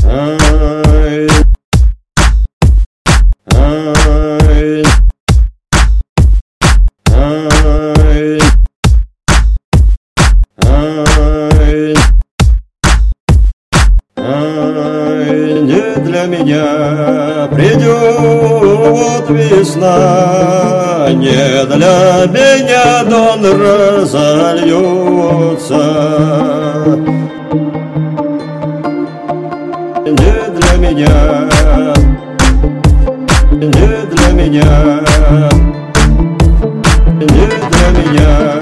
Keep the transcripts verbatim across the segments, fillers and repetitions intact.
Ай, ай, ай, ай, ай, не для меня придет весна, не для меня дон разольется. Не для меня, не для меня, не для меня.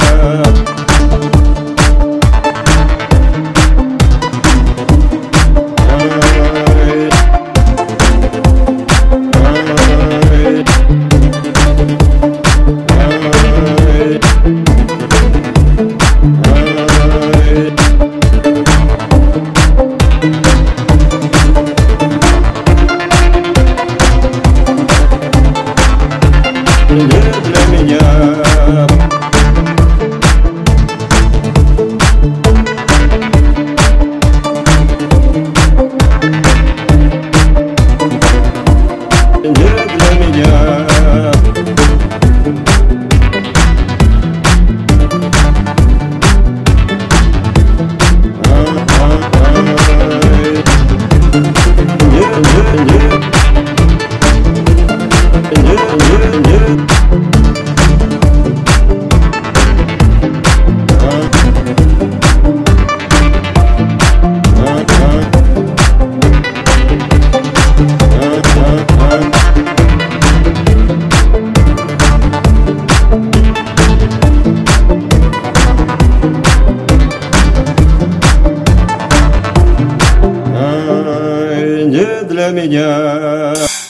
Ай, ай, ай, ай. Не для меня. Не для меня. Ай, не, не, не. Не, не, не. Ай, не для меня.